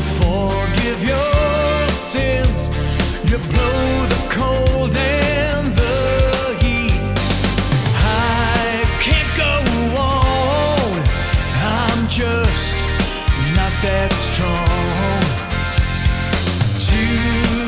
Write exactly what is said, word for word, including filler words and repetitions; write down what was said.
forgive your sins. You blow the cold and the heat. I can't go on, I'm just not that strong to